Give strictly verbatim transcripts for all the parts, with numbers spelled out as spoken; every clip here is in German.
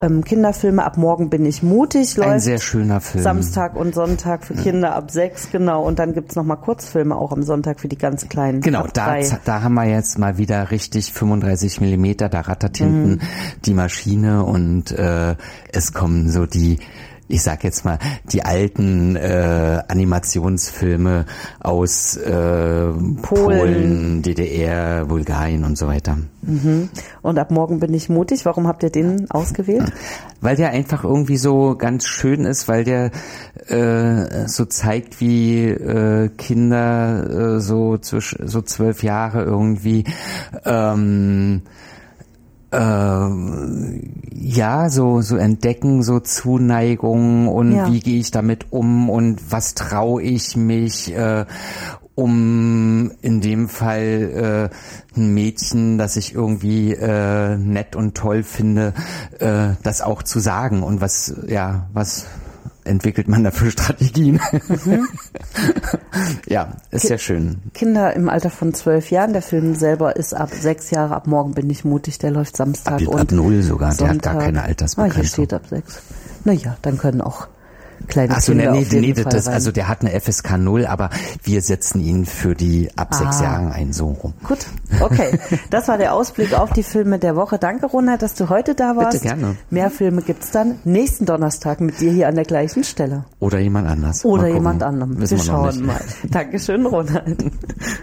ähm, Kinderfilme. Ab morgen bin ich mutig. Läuft ein sehr schöner Film. Samstag und Sonntag für Kinder ja. ab sechs, genau. Und dann gibt's noch mal Kurzfilme auch am Sonntag für die ganz Kleinen. Genau, da, da haben wir jetzt mal wieder richtig fünfunddreißig Millimeter, da rattert hinten mhm. die Maschine und äh, es kommen so die, ich sag jetzt mal, die alten äh, Animationsfilme aus äh, Polen. Polen, D D R, Bulgarien und so weiter. Mhm. Und ab morgen bin ich mutig. Warum habt ihr den ausgewählt? Weil der einfach irgendwie so ganz schön ist, weil der äh, so zeigt, wie äh, Kinder äh, so zwischen so zwölf Jahre irgendwie ähm, Äh, ja, so so entdecken, so Zuneigung und ja. wie gehe ich damit um und was traue ich mich, äh, um in dem Fall äh, ein Mädchen, das ich irgendwie äh, nett und toll finde, äh, das auch zu sagen und was, ja, was entwickelt man da für Strategien? Mhm. Ja, ist Ki- ja schön. Kinder im Alter von zwölf Jahren, der Film selber ist ab sechs Jahre, ab morgen bin ich mutig, der läuft Samstag ab, und ab null sogar, Sonntag. Der hat gar keine Altersbegrenzung. Ah, hier steht ab sechs. Naja, dann können auch kleine Ach so, Kinder nee, auf jeden nee, Fall das, rein. also der hat eine F S K null, aber wir setzen ihn für die ab ah. sechs Jahren ein, so rum. Gut, okay. Das war der Ausblick auf die Filme der Woche. Danke, Ronald, dass du heute da warst. Bitte, gerne. Mehr Filme gibt's dann nächsten Donnerstag mit dir hier an der gleichen Stelle. Oder jemand anders. Oder jemand anderem. Wir, wir schauen mal. Dankeschön, Ronald.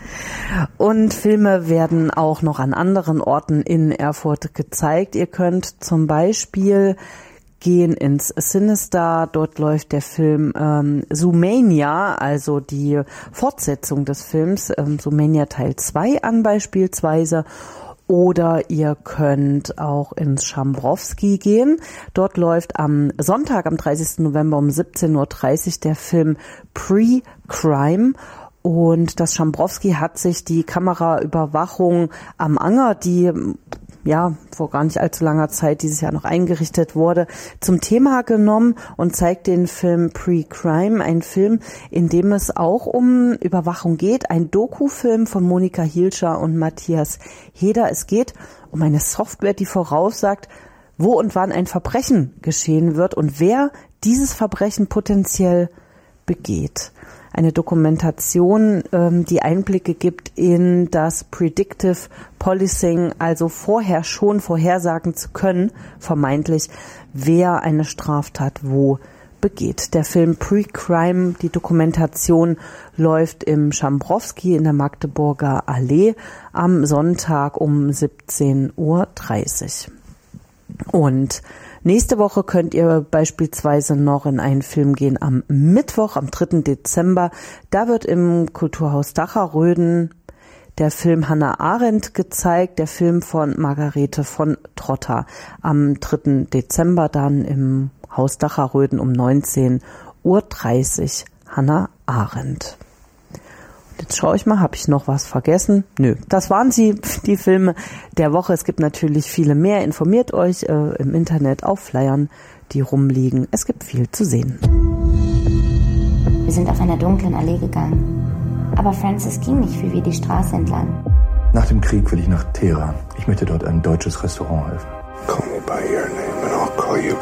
Und Filme werden auch noch an anderen Orten in Erfurt gezeigt. Ihr könnt zum Beispiel gehen ins Cinestar, dort läuft der Film ähm, Zoomania, also die Fortsetzung des Films, ähm, Zoomania Teil zwei an beispielsweise. Oder ihr könnt auch ins Schambrowski gehen. Dort läuft am Sonntag, am dreißigsten November um siebzehn Uhr dreißig der Film Pre-Crime. Und das Schambrowski hat sich die Kameraüberwachung am Anger, die ja vor gar nicht allzu langer Zeit dieses Jahr noch eingerichtet wurde, zum Thema genommen und zeigt den Film Pre-Crime, ein Film, in dem es auch um Überwachung geht, ein Dokufilm von Monika Hielscher und Matthias Heder. Es geht um eine Software, die voraussagt, wo und wann ein Verbrechen geschehen wird und wer dieses Verbrechen potenziell begeht. Eine Dokumentation, ähm, die Einblicke gibt in das Predictive Policing, also vorher schon vorhersagen zu können, vermeintlich, wer eine Straftat wo begeht. Der Film Pre-Crime, die Dokumentation, läuft im Schambrowski in der Magdeburger Allee am Sonntag um siebzehn Uhr dreißig. Und nächste Woche könnt ihr beispielsweise noch in einen Film gehen am Mittwoch, am dritten Dezember. Da wird im Kulturhaus Dacherröden der Film Hannah Arendt gezeigt, der Film von Margarete von Trotta. Am dritten Dezember dann im Haus Dacherröden um neunzehn Uhr dreißig Hannah Arendt. Jetzt schaue ich mal, habe ich noch was vergessen? Nö, das waren sie, die Filme der Woche. Es gibt natürlich viele mehr. Informiert euch äh, im Internet auf Flyern, die rumliegen. Es gibt viel zu sehen. Wir sind auf einer dunklen Allee gegangen. Aber Francis ging nicht viel wie die Straße entlang. Nach dem Krieg will ich nach Teheran. Ich möchte dort ein deutsches Restaurant öffnen. Call me by your name and I'll call you by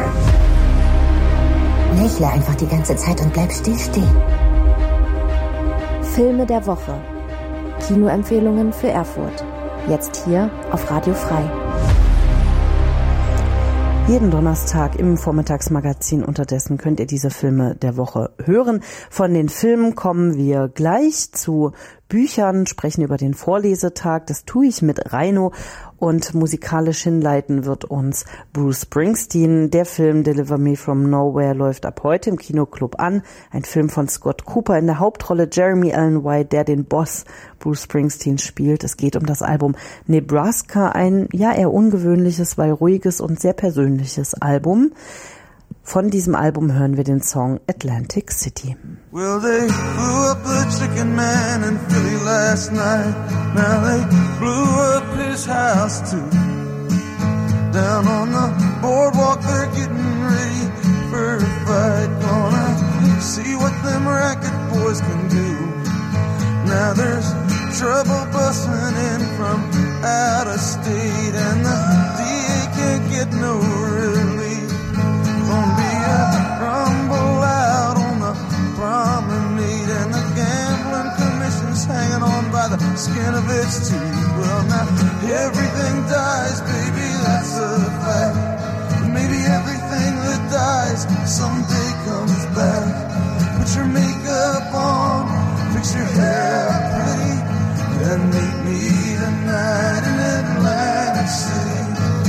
mine. Lächle einfach die ganze Zeit und bleib still stehen. Filme der Woche. Kinoempfehlungen für Erfurt. Jetzt hier auf Radio Frei. Jeden Donnerstag im Vormittagsmagazin unterdessen könnt ihr diese Filme der Woche hören. Von den Filmen kommen wir gleich zu Büchern, sprechen über den Vorlesetag. Das tue ich mit Reino. Und musikalisch hinleiten wird uns Bruce Springsteen. Der Film Deliver Me From Nowhere läuft ab heute im Kinoclub an. Ein Film von Scott Cooper, in der Hauptrolle Jeremy Allen White, der den Boss Bruce Springsteen spielt. Es geht um das Album Nebraska, ein ja eher ungewöhnliches, weil ruhiges und sehr persönliches Album. Von diesem Album hören wir den Song Atlantic City. Well, they blew up the chicken man in Philly last night. Now they blew up his house too. Down on the boardwalk they're getting ready for a fight. Gonna see what them racket boys can do. Now there's trouble busting in from out of state, and the D A can't get no relief. give it to you. Well, now everything dies, baby, that's a fact. But maybe everything that dies someday comes back. Put your makeup on, fix your hair pretty, and meet me tonight in Atlantic City.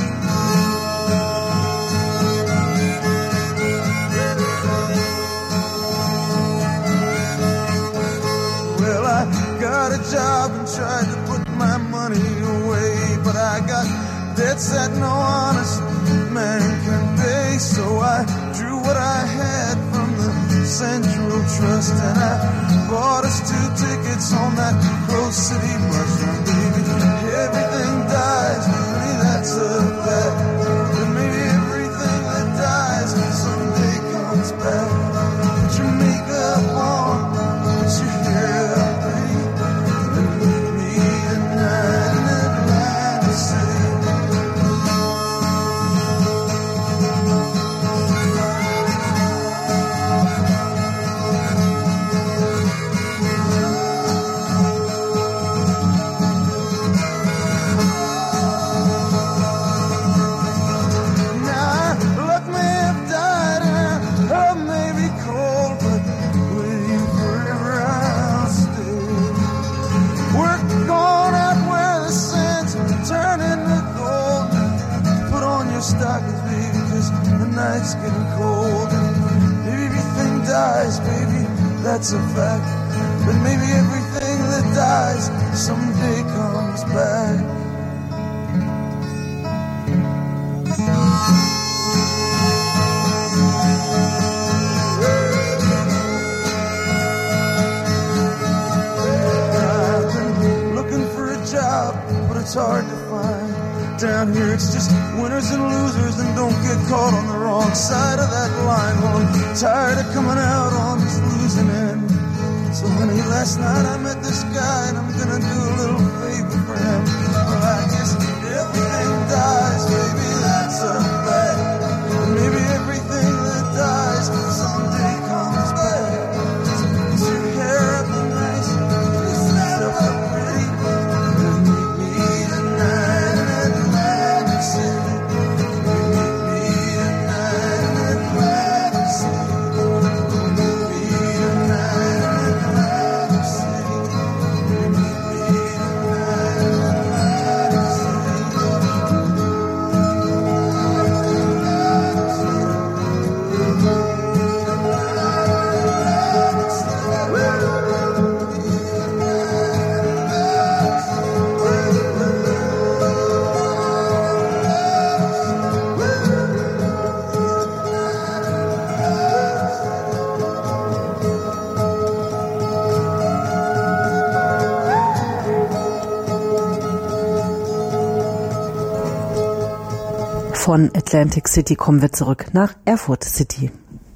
Well, I got a job and tried to put my money away, but I got debts that no honest man can pay. So I drew what I had from the Central Trust, and I bought us two tickets on that Rose City bus run, baby. Everything dies, baby, that's a fact. But maybe everything that dies someday comes back. Put your makeup on, put your hair up, baby, and meet me tonight in Atlantic City. Stockings, baby, 'cause the night's getting cold and maybe everything dies, baby, that's a fact. But maybe everything that dies someday comes back. I've been looking for a job, but it's hard to find. Down here it's just winners and losers, and don't get caught on the wrong side of that line. Well, I'm tired of coming out on this losing end. So honey, last night I met this guy and I'm gonna do a little favor for him. Well, I guess everything dies, baby, that's a fact. And maybe everything that dies someday comes back. So put your hair up nice, fix yourself up pretty, and meet me tonight in Atlantic City. Meet me tonight in Atlantic City. Meet me tonight in Atlantic City. Meet me tonight in Atlantic Von Atlantic City kommen wir zurück nach Erfurt City.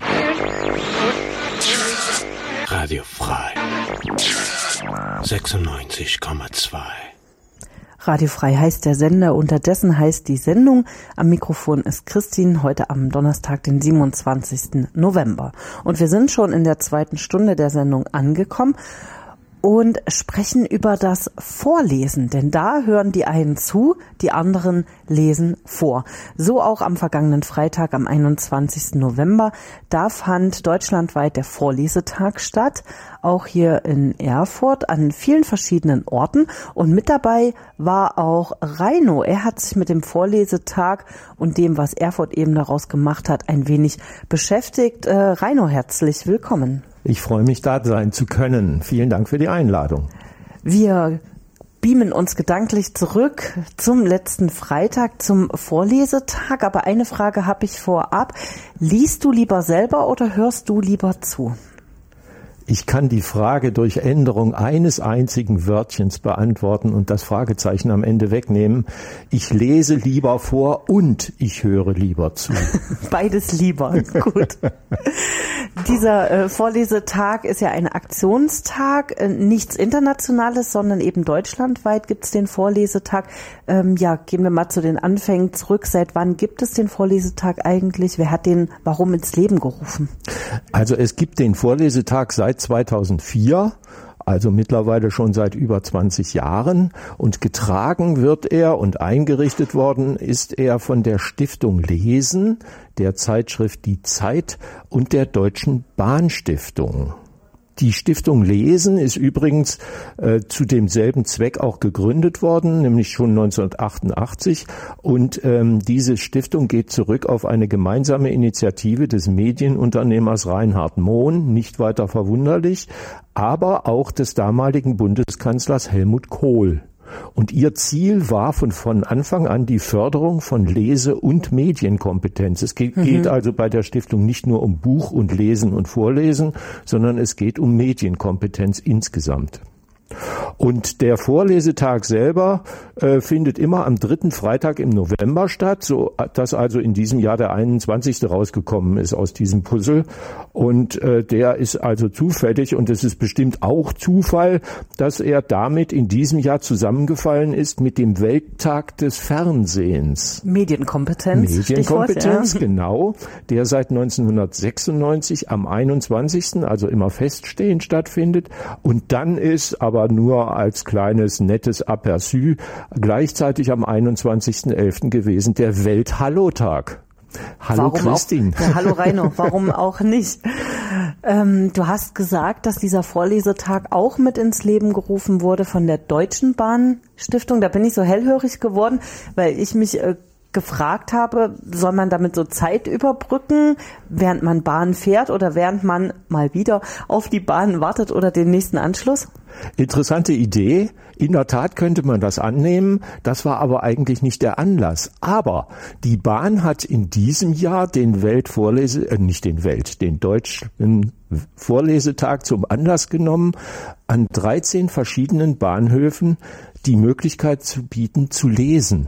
Radio Frei sechsundneunzig Komma zwei. Radio Frei heißt der Sender, unterdessen heißt die Sendung. Am Mikrofon ist Christine, heute am Donnerstag, den siebenundzwanzigsten November. Und wir sind schon in der zweiten Stunde der Sendung angekommen und sprechen über das Vorlesen, denn da hören die einen zu, die anderen lesen vor. So auch am vergangenen Freitag, am einundzwanzigsten November. Da fand deutschlandweit der Vorlesetag statt, auch hier in Erfurt an vielen verschiedenen Orten. Und mit dabei war auch Reino. Er hat sich mit dem Vorlesetag und dem, was Erfurt eben daraus gemacht hat, ein wenig beschäftigt. Äh, Reino, herzlich willkommen. Ich freue mich, da sein zu können. Vielen Dank für die Einladung. Wir beamen uns gedanklich zurück zum letzten Freitag, zum Vorlesetag. Aber eine Frage habe ich vorab. Liest du lieber selber oder hörst du lieber zu? Ich kann die Frage durch Änderung eines einzigen Wörtchens beantworten und das Fragezeichen am Ende wegnehmen. Ich lese lieber vor und ich höre lieber zu. Beides lieber, gut. Dieser äh, Vorlesetag ist ja ein Aktionstag, äh, nichts Internationales, sondern eben deutschlandweit gibt es den Vorlesetag. Ähm, ja, gehen wir mal zu den Anfängen zurück. Seit wann gibt es den Vorlesetag eigentlich? Wer hat den, warum ins Leben gerufen? Also es gibt den Vorlesetag seit zweitausendvier, also mittlerweile schon seit über zwanzig Jahren. Und getragen wird er und eingerichtet worden ist er von der Stiftung Lesen, der Zeitschrift Die Zeit und der Deutschen Bahnstiftung. Die Stiftung Lesen ist übrigens äh, zu demselben Zweck auch gegründet worden, nämlich schon neunzehnhundertachtundachtzig. Und ähm, diese Stiftung geht zurück auf eine gemeinsame Initiative des Medienunternehmers Reinhard Mohn, nicht weiter verwunderlich, aber auch des damaligen Bundeskanzlers Helmut Kohl. Und ihr Ziel war von, von Anfang an die Förderung von Lese- und Medienkompetenz. Es geht, mhm. geht also bei der Stiftung nicht nur um Buch und Lesen und Vorlesen, sondern es geht um Medienkompetenz insgesamt. Und der Vorlesetag selber äh, findet immer am dritten Freitag im November statt, so dass also in diesem Jahr der einundzwanzigste rausgekommen ist aus diesem Puzzle. Und äh, der ist also zufällig, und es ist bestimmt auch Zufall, dass er damit in diesem Jahr zusammengefallen ist mit dem Welttag des Fernsehens. Medienkompetenz. Medienkompetenz, ja. Genau, der seit neunzehnhundertsechsundneunzig am einundzwanzigsten, also immer feststehend stattfindet. Und dann ist aber nur als kleines, nettes Aperçu gleichzeitig am einundzwanzigsten elften gewesen der Welt-Hallo-Tag. Hallo warum Christine. Auch, ja, hallo Reino, warum auch nicht? Ähm, du hast gesagt, dass dieser Vorlesetag auch mit ins Leben gerufen wurde von der Deutschen Bahnstiftung. Da bin ich so hellhörig geworden, weil ich mich äh, gefragt habe, soll man damit so Zeit überbrücken, während man Bahn fährt oder während man mal wieder auf die Bahn wartet oder den nächsten Anschluss? Interessante Idee. In der Tat könnte man das annehmen. Das war aber eigentlich nicht der Anlass. Aber die Bahn hat in diesem Jahr den Weltvorlese, äh, nicht den Welt, den Deutschen Vorlesetag zum Anlass genommen, an dreizehn verschiedenen Bahnhöfen die Möglichkeit zu bieten, zu lesen.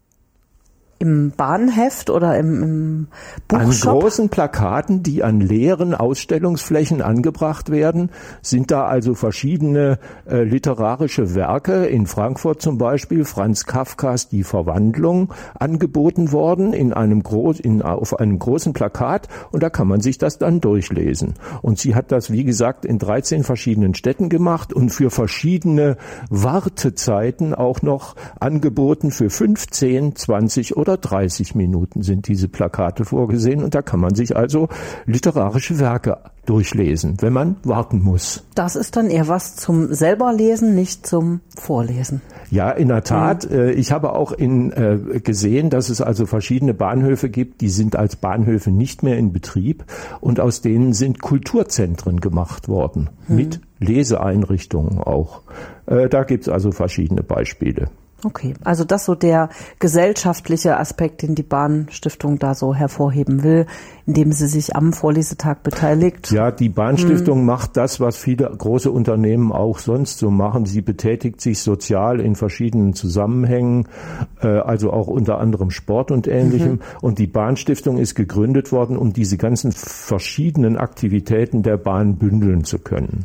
Im Bahnheft oder im, im Buchshop? An großen Plakaten, die an leeren Ausstellungsflächen angebracht werden, sind da also verschiedene äh, literarische Werke, in Frankfurt zum Beispiel Franz Kafkas Die Verwandlung, angeboten worden in einem groß, in, auf einem großen Plakat, und da kann man sich das dann durchlesen. Und sie hat das, wie gesagt, in dreizehn verschiedenen Städten gemacht und für verschiedene Wartezeiten auch noch angeboten. Für fünfzehn, zwanzig oder dreißig Minuten sind diese Plakate vorgesehen, und da kann man sich also literarische Werke durchlesen, wenn man warten muss. Das ist dann eher was zum selber Lesen, nicht zum Vorlesen. Ja, in der Tat. Mhm. Äh, ich habe auch in, äh, gesehen, dass es also verschiedene Bahnhöfe gibt, die sind als Bahnhöfe nicht mehr in Betrieb, und aus denen sind Kulturzentren gemacht worden, mhm. mit Leseeinrichtungen auch. Äh, da gibt's also verschiedene Beispiele. Okay, also das so der gesellschaftliche Aspekt, den die Bahnstiftung da so hervorheben will, indem sie sich am Vorlesetag beteiligt. Ja, die Bahnstiftung hm. macht das, was viele große Unternehmen auch sonst so machen. Sie betätigt sich sozial in verschiedenen Zusammenhängen, äh, also auch unter anderem Sport und Ähnlichem. Mhm. Und die Bahnstiftung ist gegründet worden, um diese ganzen verschiedenen Aktivitäten der Bahn bündeln zu können.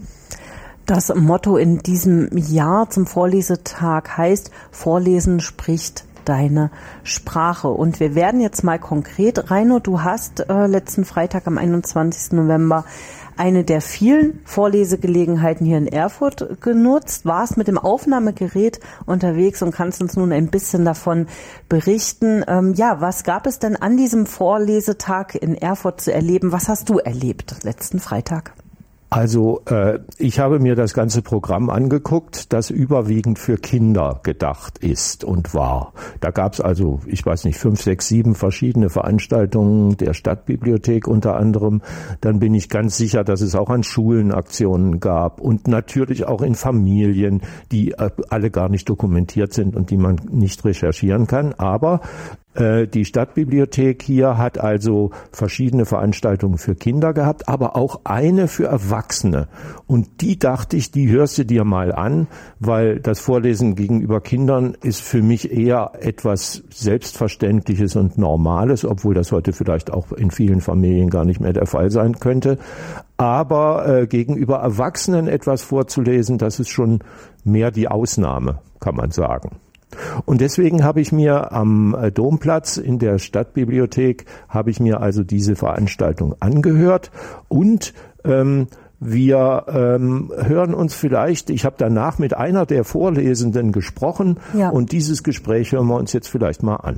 Das Motto in diesem Jahr zum Vorlesetag heißt, Vorlesen spricht deine Sprache. Und wir werden jetzt mal konkret. Reino, du hast äh, letzten Freitag am einundzwanzigsten November eine der vielen Vorlesegelegenheiten hier in Erfurt genutzt, warst mit dem Aufnahmegerät unterwegs und kannst uns nun ein bisschen davon berichten. Ähm, ja, was gab es denn an diesem Vorlesetag in Erfurt zu erleben? Was hast du erlebt letzten Freitag? Also äh, ich habe mir das ganze Programm angeguckt, das überwiegend für Kinder gedacht ist und war. Da gab es also, ich weiß nicht, fünf, sechs, sieben verschiedene Veranstaltungen der Stadtbibliothek unter anderem. Dann bin ich ganz sicher, dass es auch an Schulen Aktionen gab und natürlich auch in Familien, die äh, alle gar nicht dokumentiert sind und die man nicht recherchieren kann. Aber die Stadtbibliothek hier hat also verschiedene Veranstaltungen für Kinder gehabt, aber auch eine für Erwachsene. Und die dachte ich, die hörst du dir mal an, weil das Vorlesen gegenüber Kindern ist für mich eher etwas Selbstverständliches und Normales, obwohl das heute vielleicht auch in vielen Familien gar nicht mehr der Fall sein könnte. Aber äh, gegenüber Erwachsenen etwas vorzulesen, das ist schon mehr die Ausnahme, kann man sagen. Und deswegen habe ich mir am Domplatz in der Stadtbibliothek, habe ich mir also diese Veranstaltung angehört und ähm, Wir ähm, hören uns vielleicht, ich habe danach mit einer der Vorlesenden gesprochen ja. und dieses Gespräch hören wir uns jetzt vielleicht mal an.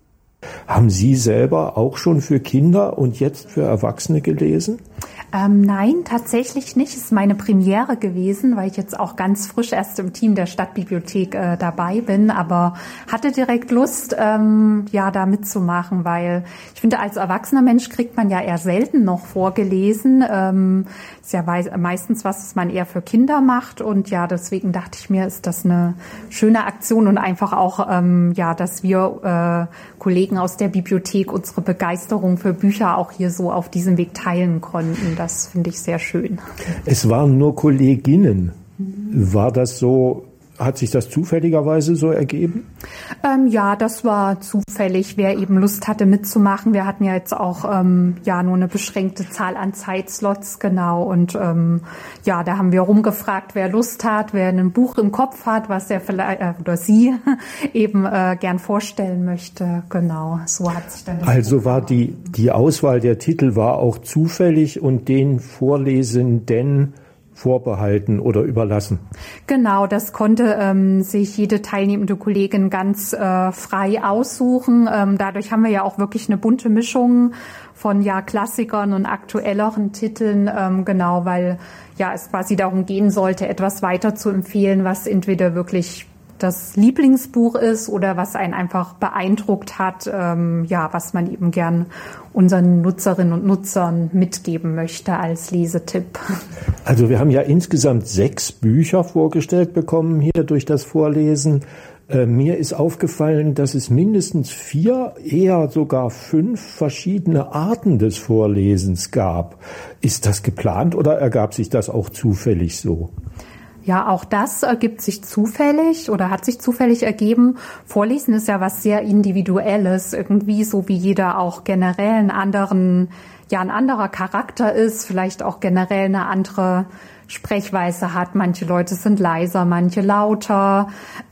Haben Sie selber auch schon für Kinder und jetzt für Erwachsene gelesen? Ähm, nein, tatsächlich nicht. Es ist meine Premiere gewesen, weil ich jetzt auch ganz frisch erst im Team der Stadtbibliothek äh, dabei bin, aber hatte direkt Lust, ähm, ja, da mitzumachen, weil ich finde, als erwachsener Mensch kriegt man ja eher selten noch vorgelesen. Ähm, ist ja meistens was, was man eher für Kinder macht und ja, deswegen dachte ich mir, ist das eine schöne Aktion und einfach auch, ähm, ja, dass wir äh, Kollegen aus der Bibliothek unsere Begeisterung für Bücher auch hier so auf diesem Weg teilen konnten. Das finde ich sehr schön. Es waren nur Kolleginnen. War das so, hat sich das zufälligerweise so ergeben? Ähm, ja, das war zufällig, wer eben Lust hatte mitzumachen. Wir hatten ja jetzt auch ähm, ja nur eine beschränkte Zahl an Zeitslots, genau. Und ähm, ja, da haben wir rumgefragt, wer Lust hat, wer ein Buch im Kopf hat, was er vielleicht äh, oder sie eben äh, gern vorstellen möchte. Genau, so hat sich dann das Also Buch war die die Auswahl der Titel war auch zufällig und den Vorlesenden vorbehalten oder überlassen? Genau, das konnte ähm, sich jede teilnehmende Kollegin ganz äh, frei aussuchen. Ähm, dadurch haben wir ja auch wirklich eine bunte Mischung von ja Klassikern und aktuelleren Titeln, ähm, genau, weil ja es quasi darum gehen sollte, etwas weiter zu empfehlen, was entweder wirklich das Lieblingsbuch ist oder was einen einfach beeindruckt hat, ähm, ja, was man eben gern unseren Nutzerinnen und Nutzern mitgeben möchte als Lesetipp. Also wir haben ja insgesamt sechs Bücher vorgestellt bekommen hier durch das Vorlesen. Äh, mir ist aufgefallen, dass es mindestens vier, eher sogar fünf verschiedene Arten des Vorlesens gab. Ist das geplant oder ergab sich das auch zufällig so? Ja, auch das ergibt sich zufällig oder hat sich zufällig ergeben. Vorlesen ist ja was sehr Individuelles, irgendwie so wie jeder auch generell einen anderen, ja, ein anderer Charakter ist, vielleicht auch generell eine andere Sprechweise hat. Manche Leute sind leiser, manche lauter.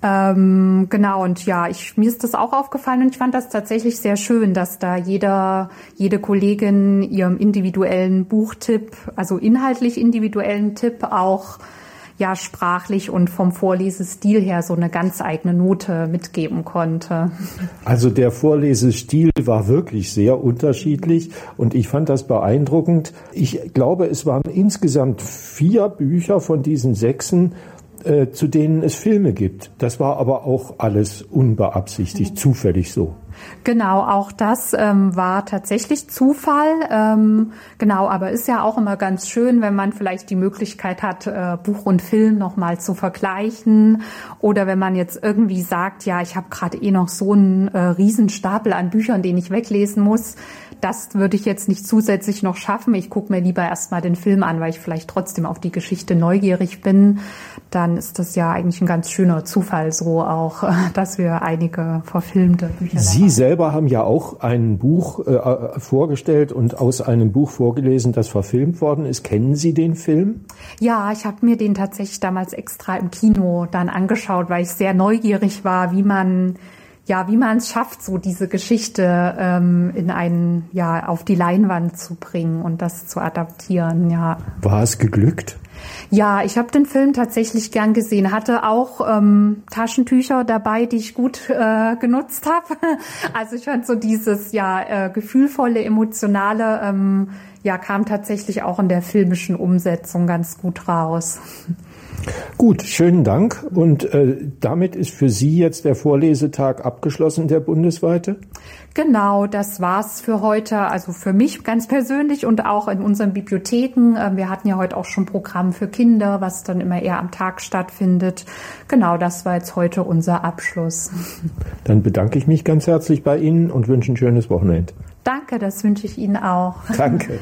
Ähm, genau, und ja, ich, mir ist das auch aufgefallen und ich fand das tatsächlich sehr schön, dass da jeder, jede Kollegin ihrem individuellen Buchtipp, also inhaltlich individuellen Tipp auch ja sprachlich und vom Vorlesestil her so eine ganz eigene Note mitgeben konnte. Also der Vorlesestil war wirklich sehr unterschiedlich und ich fand das beeindruckend. Ich glaube, es waren insgesamt vier Bücher von diesen sechsen, äh, zu denen es Filme gibt. Das war aber auch alles unbeabsichtigt, mhm. zufällig so. Genau, auch das ähm, war tatsächlich Zufall. Ähm, genau, aber ist ja auch immer ganz schön, wenn man vielleicht die Möglichkeit hat, äh, Buch und Film nochmal zu vergleichen. Oder wenn man jetzt irgendwie sagt, ja, ich habe gerade eh noch so einen äh, Riesenstapel an Büchern, den ich weglesen muss. Das würde ich jetzt nicht zusätzlich noch schaffen. Ich gucke mir lieber erstmal den Film an, weil ich vielleicht trotzdem auf die Geschichte neugierig bin. Dann ist das ja eigentlich ein ganz schöner Zufall so auch, dass wir einige verfilmte Bücher haben. Sie selber haben ja auch ein Buch äh, vorgestellt und aus einem Buch vorgelesen, das verfilmt worden ist. Kennen Sie den Film? Ja, ich habe mir den tatsächlich damals extra im Kino dann angeschaut, weil ich sehr neugierig war, wie man ja, wie man es schafft, so diese Geschichte ähm, in einen, ja, auf die Leinwand zu bringen und das zu adaptieren, ja. War es geglückt? Ja, ich habe den Film tatsächlich gern gesehen. Hatte auch ähm, Taschentücher dabei, die ich gut äh, genutzt habe. Also ich fand so dieses, ja, äh, gefühlvolle, emotionale, ähm, ja, kam tatsächlich auch in der filmischen Umsetzung ganz gut raus. Gut, schönen Dank. Und äh, damit ist für Sie jetzt der Vorlesetag abgeschlossen, der bundesweite? Genau, das war's für heute. Also für mich ganz persönlich und auch in unseren Bibliotheken. Wir hatten ja heute auch schon Programm für Kinder, was dann immer eher am Tag stattfindet. Genau, das war jetzt heute unser Abschluss. Dann bedanke ich mich ganz herzlich bei Ihnen und wünsche ein schönes Wochenende. Danke, das wünsche ich Ihnen auch. Danke.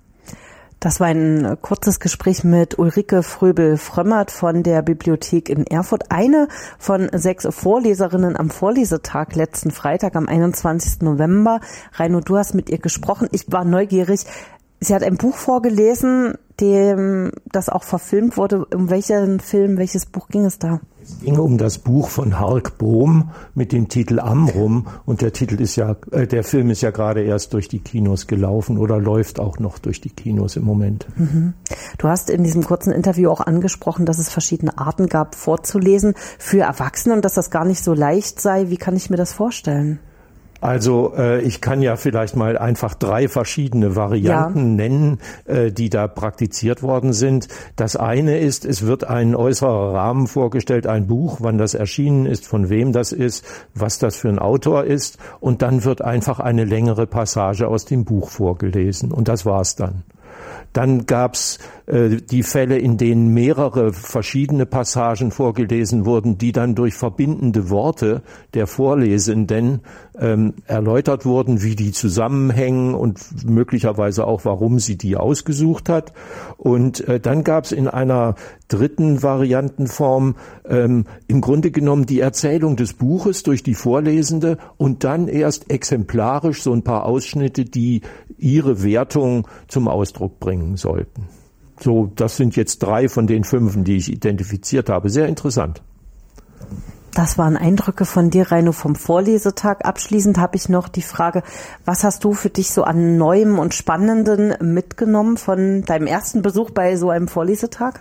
Das war ein kurzes Gespräch mit Ulrike Fröbel-Frömmert von der Bibliothek in Erfurt. Eine von sechs Vorleserinnen am Vorlesetag letzten Freitag am einundzwanzigsten November. Reino, du hast mit ihr gesprochen. Ich war neugierig. Sie hat ein Buch vorgelesen, dem das auch verfilmt wurde. Um welchen Film, welches Buch ging es da? Es ging um das Buch von Hark Bohm mit dem Titel Amrum, und der Titel ist ja, äh, der Film ist ja gerade erst durch die Kinos gelaufen oder läuft auch noch durch die Kinos im Moment. Mhm. Du hast in diesem kurzen Interview auch angesprochen, dass es verschiedene Arten gab, vorzulesen für Erwachsene und dass das gar nicht so leicht sei. Wie kann ich mir das vorstellen? Also äh, ich kann ja vielleicht mal einfach drei verschiedene Varianten ja. nennen, äh, die da praktiziert worden sind. Das eine ist, es wird ein äußerer Rahmen vorgestellt, ein Buch, wann das erschienen ist, von wem das ist, was das für ein Autor ist, und dann wird einfach eine längere Passage aus dem Buch vorgelesen, und das war's dann. Dann gab's äh, die Fälle, in denen mehrere verschiedene Passagen vorgelesen wurden, die dann durch verbindende Worte der Vorlesenden ähm, erläutert wurden, wie die zusammenhängen und möglicherweise auch, warum sie die ausgesucht hat. Und äh, dann gab's in einer dritten Variantenform ähm, im Grunde genommen die Erzählung des Buches durch die Vorlesende und dann erst exemplarisch so ein paar Ausschnitte, die ihre Wertung zum Ausdruck bringen sollten. So, das sind jetzt drei von den fünf, die ich identifiziert habe. Sehr interessant. Das waren Eindrücke von dir, Reino, vom Vorlesetag. Abschließend habe ich noch die Frage, was hast du für dich so an Neuem und Spannenden mitgenommen von deinem ersten Besuch bei so einem Vorlesetag?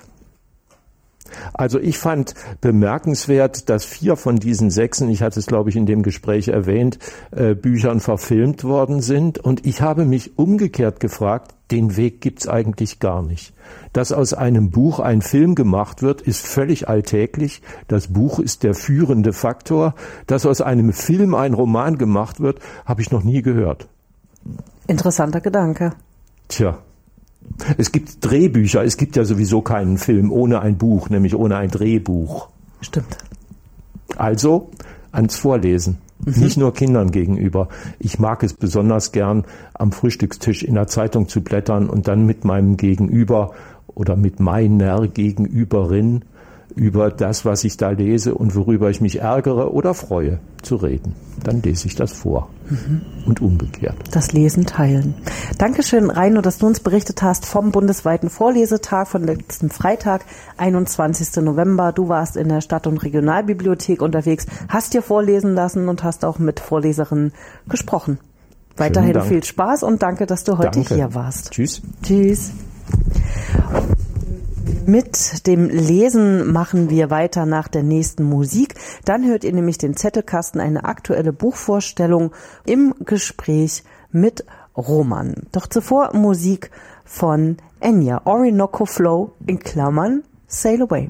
Also ich fand bemerkenswert, dass vier von diesen sechsen, ich hatte es glaube ich in dem Gespräch erwähnt, äh, Büchern verfilmt worden sind, und ich habe mich umgekehrt gefragt, den Weg gibt's eigentlich gar nicht. Dass aus einem Buch ein Film gemacht wird, ist völlig alltäglich. Das Buch ist der führende Faktor. Dass aus einem Film ein Roman gemacht wird, habe ich noch nie gehört. Interessanter Gedanke. Tja. Es gibt Drehbücher, es gibt ja sowieso keinen Film ohne ein Buch, nämlich ohne ein Drehbuch. Stimmt. Also ans Vorlesen, mhm. nicht nur Kindern gegenüber. Ich mag es besonders gern, am Frühstückstisch in der Zeitung zu blättern und dann mit meinem Gegenüber oder mit meiner Gegenüberin über das, was ich da lese und worüber ich mich ärgere oder freue, zu reden. Dann lese ich das vor. Mhm. Und umgekehrt. Das Lesen teilen. Dankeschön, Reino, dass du uns berichtet hast vom bundesweiten Vorlesetag von letzten Freitag, einundzwanzigsten November. Du warst in der Stadt- und Regionalbibliothek unterwegs, hast dir vorlesen lassen und hast auch mit Vorleserinnen gesprochen. Weiterhin viel Spaß und danke, dass du heute danke. hier warst. Tschüss. Tschüss. Mit dem Lesen machen wir weiter nach der nächsten Musik. Dann hört ihr nämlich den Zettelkasten, eine aktuelle Buchvorstellung im Gespräch mit Roman. Doch zuvor Musik von Enya, Orinoco Flow in Klammern Sail Away.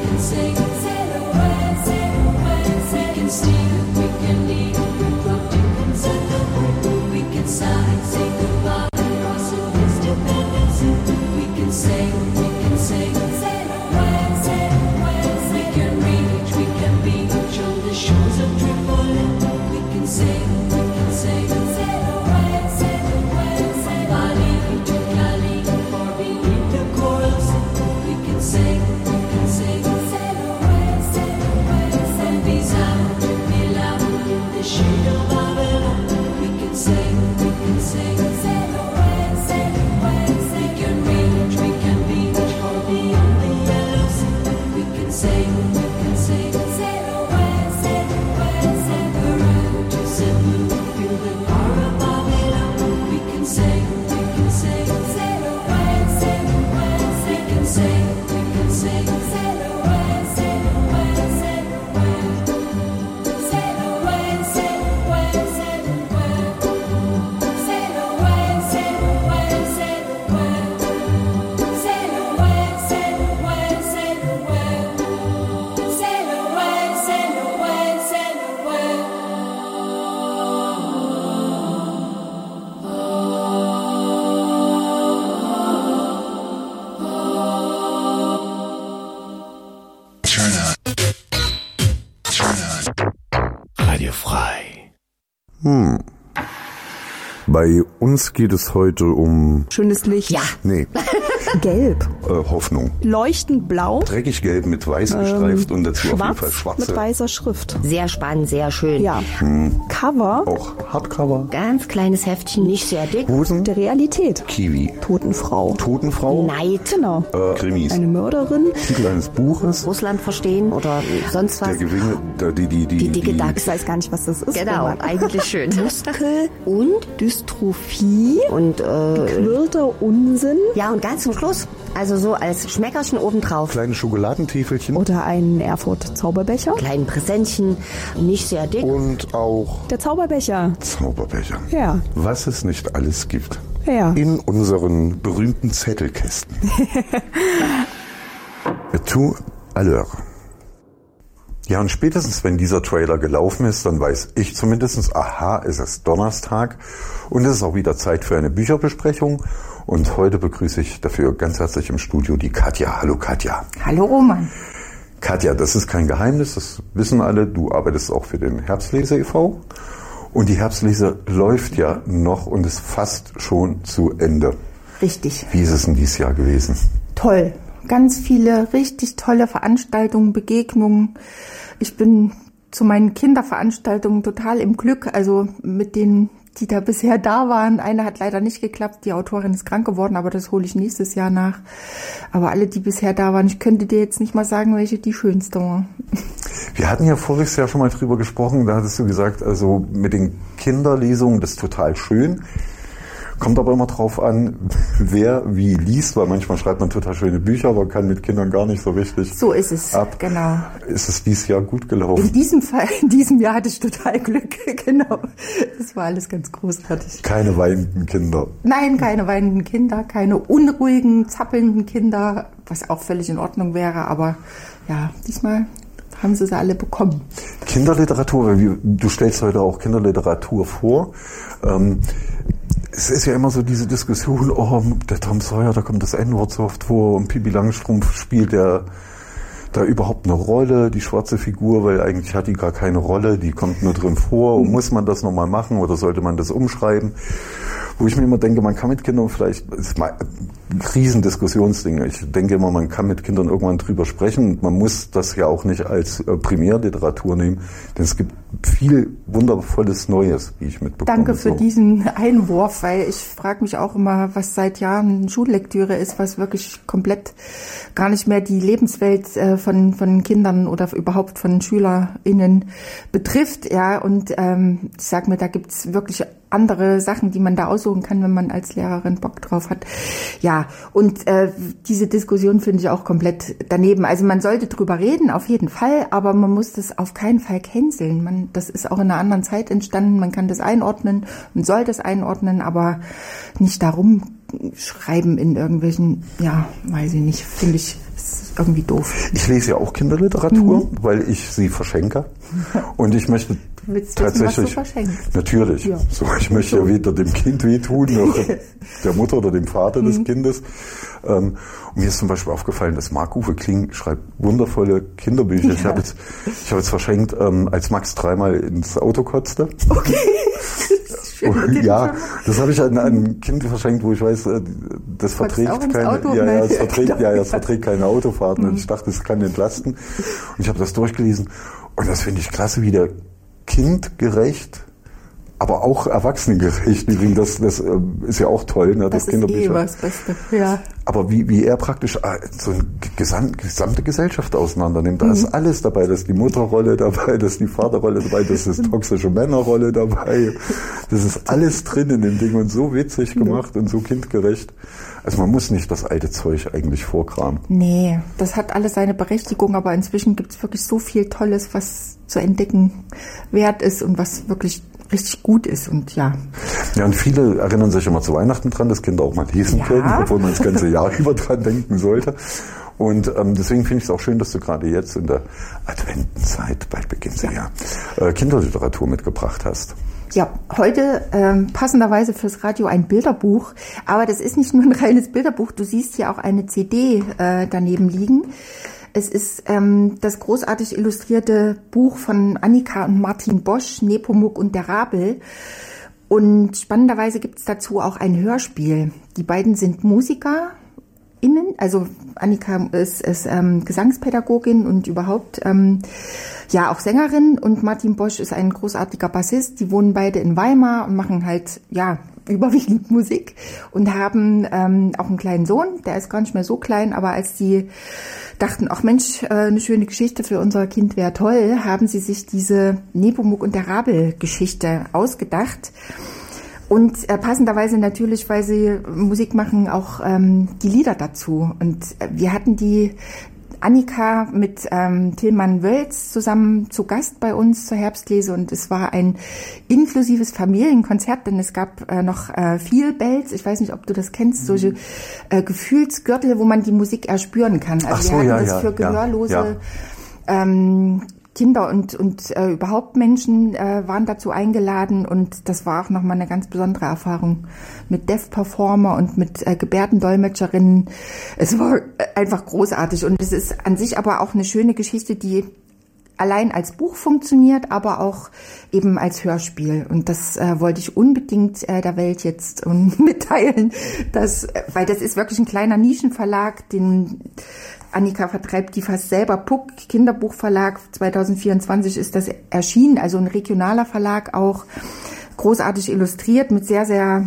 Hm. Bei uns geht es heute um... Schönes Licht. Ja. Nee. Gelb. Äh, Hoffnung. Leuchtend blau. Dreckig gelb mit weiß gestreift ähm, und dazu schwarz auf jeden Fall schwarze. Mit weißer Schrift. Sehr spannend, sehr schön. Ja. Hm. Cover. Auch Hardcover. Ganz kleines Heftchen, nicht sehr dick. Hosen. Der Realität. Kiwi. Totenfrau. Totenfrau. Neid. Genau. Äh, Krimis. Eine Mörderin. Titel eines Buches. Russland verstehen oder sonst was. Der Gewinne, der, die, die, die, die dicke die, Dachs. Ich weiß gar nicht, was das ist. Genau, eigentlich schön. Muskel und Dystrophie und äh, gequirlter Unsinn. Ja, und ganz zum Schluss, also so als Schmeckerchen obendrauf. Kleine Schokoladentäfelchen. Oder ein Erfurt-Zauberbecher. Kleinen Präsentchen, nicht sehr dick. Und auch der Zauberbecher. Zauberbecher. Ja. Was es nicht alles gibt. Ja. In unseren berühmten Zettelkästen. Tout à l'heure. Ja, und spätestens, wenn dieser Trailer gelaufen ist, dann weiß ich zumindest, aha, es ist Donnerstag und es ist auch wieder Zeit für eine Bücherbesprechung. Und heute begrüße ich dafür ganz herzlich im Studio die Katja. Hallo Katja. Hallo Roman. Katja, das ist kein Geheimnis, das wissen alle. Du arbeitest auch für den Herbstlese e V und die Herbstlese läuft ja noch und ist fast schon zu Ende. Richtig. Wie ist es denn dieses Jahr gewesen? Toll. Ganz viele richtig tolle Veranstaltungen, Begegnungen. Ich bin zu meinen Kinderveranstaltungen total im Glück, also mit denen, die da bisher da waren. Eine hat leider nicht geklappt, die Autorin ist krank geworden, aber das hole ich nächstes Jahr nach. Aber alle, die bisher da waren, ich könnte dir jetzt nicht mal sagen, welche die schönste war. Wir hatten ja voriges Jahr schon mal drüber gesprochen, da hattest du gesagt, also mit den Kinderlesungen, das ist total schön. Kommt aber immer drauf an, wer wie liest, weil manchmal schreibt man total schöne Bücher, aber kann mit Kindern gar nicht so richtig. So ist es, ab. Genau. Ist es dieses Jahr gut gelaufen? In diesem Fall, in diesem Jahr hatte ich total Glück, genau. Das war alles ganz großartig. Keine weinenden Kinder? Nein, keine weinenden Kinder, keine unruhigen, zappelnden Kinder, was auch völlig in Ordnung wäre, aber ja, diesmal haben sie sie alle bekommen. Kinderliteratur, du stellst heute auch Kinderliteratur vor. Ähm, Es ist ja immer so diese Diskussion, oh, der Tom Sawyer, da kommt das N-Wort so oft vor und Pippi Langstrumpf spielt der da überhaupt eine Rolle, die schwarze Figur, weil eigentlich hat die gar keine Rolle, die kommt nur drin vor. Und muss man das nochmal machen oder sollte man das umschreiben? Wo ich mir immer denke, man kann mit Kindern vielleicht, das ist mal ein Riesendiskussionsding. Ich denke immer, man kann mit Kindern irgendwann drüber sprechen. Man muss das ja auch nicht als Primärliteratur nehmen, denn es gibt viel wundervolles Neues, wie ich mitbekomme. Danke für so. diesen Einwurf, weil ich frage mich auch immer, was seit Jahren Schullektüre ist, was wirklich komplett gar nicht mehr die Lebenswelt äh, von von Kindern oder überhaupt von SchülerInnen betrifft. Ja, und ähm, ich sag mir, da gibt's wirklich andere Sachen, die man da aussuchen kann, wenn man als Lehrerin Bock drauf hat. Ja, und äh, diese Diskussion finde ich auch komplett daneben. Also man sollte drüber reden, auf jeden Fall, aber man muss das auf keinen Fall canceln. Man, das ist auch in einer anderen Zeit entstanden, man kann das einordnen, man soll das einordnen, aber nicht darum schreiben in irgendwelchen, ja, weiß ich nicht, finde ich ist irgendwie doof. Ich lese ja auch Kinderliteratur, mhm. weil ich sie verschenke. Und ich möchte Willst tatsächlich, was du natürlich, ja. so, ich möchte ja weder dem Kind wehtun, noch der Mutter oder dem Vater mhm. des Kindes. Ähm, und mir ist zum Beispiel aufgefallen, dass Marc-Uwe Kling schreibt wundervolle Kinderbücher. Ja. Ich habe jetzt, ich habe jetzt verschenkt, ähm, als Max dreimal ins Auto kotzte. Okay. Und, ja, das habe ich an ein Kind verschenkt, wo ich weiß, das verträgt keine, Auto, ja, ja, ne? das verträgt, ja, ja, das verträgt keine Autofahrten. Und ich dachte, das kann entlasten. Und ich habe das durchgelesen. Und das finde ich klasse, wie der kindgerecht, aber auch erwachsenengerecht. Das, das ist ja auch toll, ne, das, das Kinderbücher. Ist eh was Beste. Ja. Aber wie, wie er praktisch so eine gesamte, gesamte Gesellschaft auseinander nimmt. Da mhm. ist alles dabei. Da ist die Mutterrolle dabei, da ist die Vaterrolle dabei, da ist die toxische Männerrolle dabei. Das ist alles drin in dem Ding und so witzig gemacht mhm. und so kindgerecht. Also man muss nicht das alte Zeug eigentlich vorkramen. Nee, das hat alles seine Berechtigung, aber inzwischen gibt es wirklich so viel Tolles, was zu entdecken wert ist und was wirklich richtig gut ist und ja. Ja, und viele erinnern sich immer zu Weihnachten dran, dass Kinder auch mal lesen ja. können, obwohl man das ganze Jahr über dran denken sollte. Und ähm, deswegen finde ich es auch schön, dass du gerade jetzt in der Adventenzeit, bald beginnt sie ja, äh, Kinderliteratur mitgebracht hast. Ja, heute ähm, passenderweise fürs Radio ein Bilderbuch, aber das ist nicht nur ein reines Bilderbuch, du siehst hier auch eine C D äh, daneben liegen. Es ist ähm, das großartig illustrierte Buch von Annika und Martin Bosch, Nepomuk und der Rabel. Und spannenderweise gibt es dazu auch ein Hörspiel. Die beiden sind MusikerInnen, also Annika ist, ist ähm, Gesangspädagogin und überhaupt ähm, ja auch Sängerin und Martin Bosch ist ein großartiger Bassist. Die wohnen beide in Weimar und machen halt ja überwiegend Musik und haben ähm, auch einen kleinen Sohn, der ist gar nicht mehr so klein, aber als die dachten, ach Mensch, äh, eine schöne Geschichte für unser Kind wäre toll, haben sie sich diese Nepomuk und der Rabel Geschichte ausgedacht. Und äh, passenderweise natürlich, weil sie Musik machen, auch ähm, die Lieder dazu. Und äh, wir hatten die Annika mit ähm, Tilman Wölz zusammen zu Gast bei uns zur Herbstlese und es war ein inklusives Familienkonzert, denn es gab äh, noch äh, viel Bells, ich weiß nicht, ob du das kennst, solche äh, Gefühlsgürtel, wo man die Musik erspüren kann. Also Ach so, wir hatten ja, das ja, für gehörlose ja, ja. Ähm, Kinder und und äh, überhaupt Menschen äh, waren dazu eingeladen und das war auch nochmal eine ganz besondere Erfahrung mit Deaf-Performer und mit äh, Gebärdendolmetscherinnen. Es war äh, einfach großartig und es ist an sich aber auch eine schöne Geschichte, die allein als Buch funktioniert, aber auch eben als Hörspiel. Und das äh, wollte ich unbedingt äh, der Welt jetzt um, mitteilen, dass, weil das ist wirklich ein kleiner Nischenverlag, den Annika vertreibt die fast selber. Puck, Kinderbuchverlag, zwanzig vierundzwanzig ist das erschienen, also ein regionaler Verlag, auch großartig illustriert mit sehr, sehr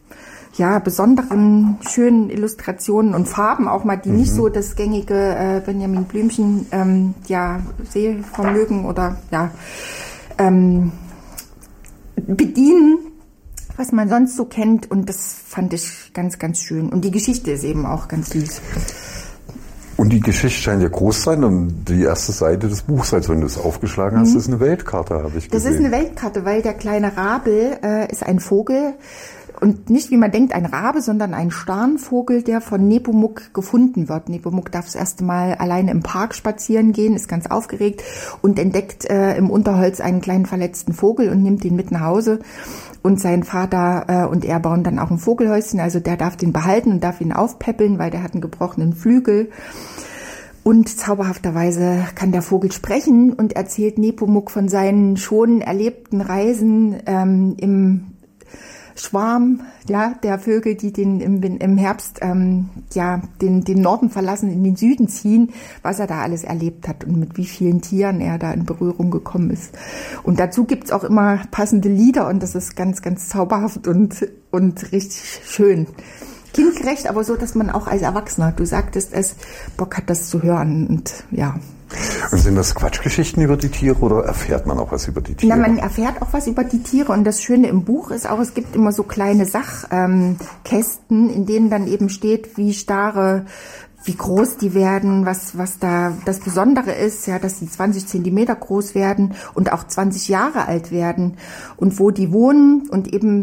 ja, besonderen, schönen Illustrationen und Farben auch mal, die mhm. nicht so das gängige äh, Benjamin Blümchen ähm, ja, Sehvermögen oder ja ähm, bedienen, was man sonst so kennt. Und das fand ich ganz, ganz schön. Und die Geschichte ist eben auch ganz süß. Und die Geschichte scheint ja groß sein und die erste Seite des Buchs, als wenn du es aufgeschlagen hast, mhm. ist eine Weltkarte, habe ich gesehen. Das ist eine Weltkarte, weil der kleine Rabel äh, ist ein Vogel und nicht, wie man denkt, ein Rabe, sondern ein Starnvogel, der von Nepomuk gefunden wird. Nepomuk darf das erste Mal alleine im Park spazieren gehen, ist ganz aufgeregt und entdeckt äh, im Unterholz einen kleinen verletzten Vogel und nimmt ihn mit nach Hause. Und sein Vater äh, und er bauen dann auch ein Vogelhäuschen, also der darf den behalten und darf ihn aufpäppeln, weil der hat einen gebrochenen Flügel. Und zauberhafterweise kann der Vogel sprechen und erzählt Nepomuk von seinen schon erlebten Reisen ähm, im Schwarm, ja, der Vögel, die den im, im Herbst ähm, ja den den Norden verlassen, in den Süden ziehen, was er da alles erlebt hat und mit wie vielen Tieren er da in Berührung gekommen ist. Und dazu gibt's auch immer passende Lieder und das ist ganz, ganz zauberhaft und und richtig schön. Kindgerecht, aber so, dass man auch als Erwachsener, du sagtest es, Bock hat, das zu hören und ja. Und sind das Quatschgeschichten über die Tiere oder erfährt man auch was über die Tiere? Na, man erfährt auch was über die Tiere und das Schöne im Buch ist auch, es gibt immer so kleine Sachkästen, in denen dann eben steht, wie starre, wie groß die werden, was was da das Besondere ist, ja, dass sie zwanzig Zentimeter groß werden und auch zwanzig Jahre alt werden und wo die wohnen und eben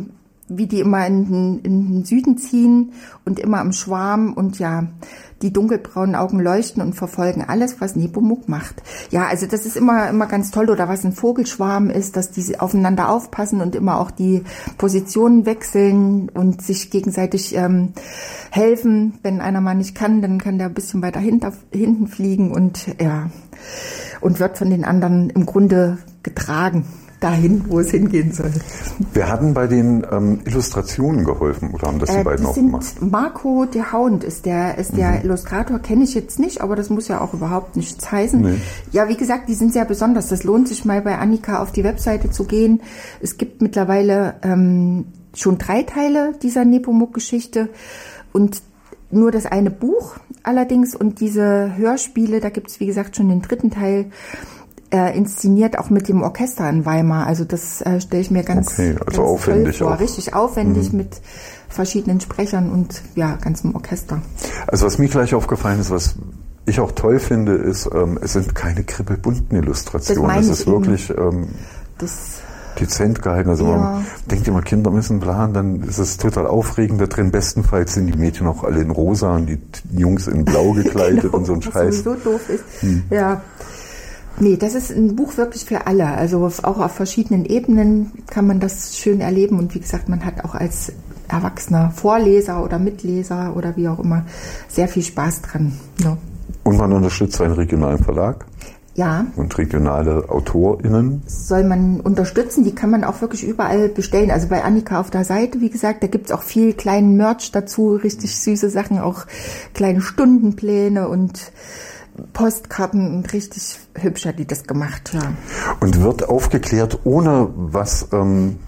wie die immer in den, in den Süden ziehen und immer am Schwarm und ja, die dunkelbraunen Augen leuchten und verfolgen alles, was Nepomuk macht. Ja, also das ist immer immer ganz toll. Oder was ein Vogelschwarm ist, dass die aufeinander aufpassen und immer auch die Positionen wechseln und sich gegenseitig ähm, helfen. Wenn einer mal nicht kann, dann kann der ein bisschen weiter hinter, hinten fliegen und ja und wird von den anderen im Grunde getragen. Dahin, wo es hingehen soll. Wir hatten bei den ähm, Illustrationen geholfen, oder haben das die äh, beiden die auch sind, gemacht? Marco de Hound ist der, ist der mhm. Illustrator, kenne ich jetzt nicht, aber das muss ja auch überhaupt nichts heißen. Nee. Ja, wie gesagt, die sind sehr besonders. Das lohnt sich mal bei Annika auf die Webseite zu gehen. Es gibt mittlerweile ähm, schon drei Teile dieser Nepomuk-Geschichte und nur das eine Buch allerdings und diese Hörspiele, da gibt es wie gesagt schon den dritten Teil, Äh, inszeniert auch mit dem Orchester in Weimar. Also das äh, stelle ich mir ganz, okay, also ganz aufwendig toll vor. Auch. Richtig aufwendig mhm. mit verschiedenen Sprechern und ja, ganzem Orchester. Also was mir gleich aufgefallen ist, was ich auch toll finde, ist, ähm, es sind keine kribbelbunten Illustrationen. Das, das ist wirklich ähm, das dezent gehalten. Also ja. man denkt immer, Kinder müssen planen, dann ist es total aufregend da drin. Bestenfalls sind die Mädchen auch alle in rosa und die Jungs in blau gekleidet genau, und so ein Scheiß. Was sowieso doof ist. Hm. Ja. Nee, das ist ein Buch wirklich für alle. Also auch auf verschiedenen Ebenen kann man das schön erleben. Und wie gesagt, man hat auch als erwachsener Vorleser oder Mitleser oder wie auch immer sehr viel Spaß dran. Ja. Und man unterstützt einen regionalen Verlag? Ja. Und regionale AutorInnen? Soll man unterstützen. Die kann man auch wirklich überall bestellen. Also bei Annika auf der Seite, wie gesagt, da gibt's auch viel kleinen Merch dazu. Richtig süße Sachen, auch kleine Stundenpläne und Postkarten und richtig hübsch hat die das gemacht, ja. Und wird aufgeklärt, ohne was ähm,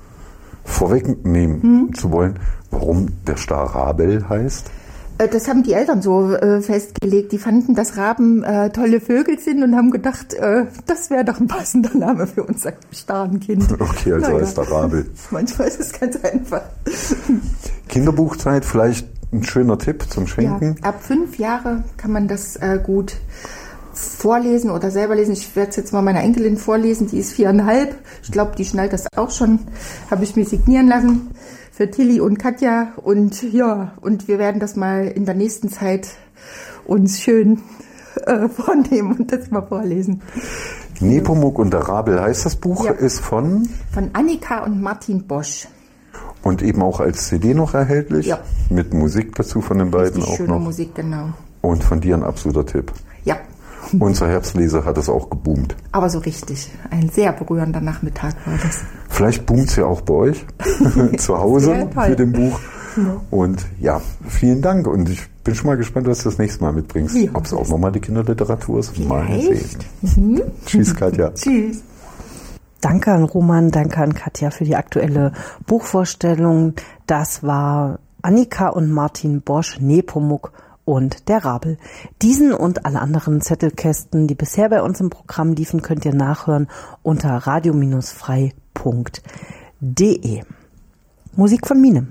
vorwegnehmen hm? zu wollen, warum der Star Rabel heißt? Äh, das haben die Eltern so äh, festgelegt. Die fanden, dass Raben äh, tolle Vögel sind und haben gedacht, äh, das wäre doch ein passender Name für unser Starrenkind. Okay, also naja. heißt der Rabel. Manchmal ist es ganz einfach. Kinderbuchzeit, vielleicht ein schöner Tipp zum Schenken. Ja, ab fünf Jahre kann man das äh, gut vorlesen oder selber lesen. Ich werde es jetzt mal meiner Enkelin vorlesen, die ist viereinhalb. Ich glaube, die schnallt das auch schon. Habe ich mir signieren lassen für Tilly und Katja. Und ja, und wir werden das mal in der nächsten Zeit uns schön äh, vornehmen und das mal vorlesen. Nepomuk und der Rabel heißt das Buch, ja. Ist von? Von Annika und Martin Bosch. Und eben auch als C D noch erhältlich? Ja. Mit Musik dazu von den beiden Richtig auch schöne noch? Musik, genau. Und von dir ein absoluter Tipp? Ja. Unser Herbstleser hat es auch geboomt. Aber so richtig. Ein sehr berührender Nachmittag war das. Vielleicht boomt es ja auch bei euch zu Hause mit dem Buch. Ja. Und ja, vielen Dank. Und ich bin schon mal gespannt, was du das nächste Mal mitbringst. Ja, ob es auch nochmal die Kinderliteratur ist. Mal sehen. Mhm. Tschüss, Katja. Tschüss. Danke an Roman, danke an Katja für die aktuelle Buchvorstellung. Das war Annika und Martin Bosch, Nepomuk und der Rabel. Diesen und alle anderen Zettelkästen, die bisher bei uns im Programm liefen, könnt ihr nachhören unter radio frei punkt de. Musik von Mine.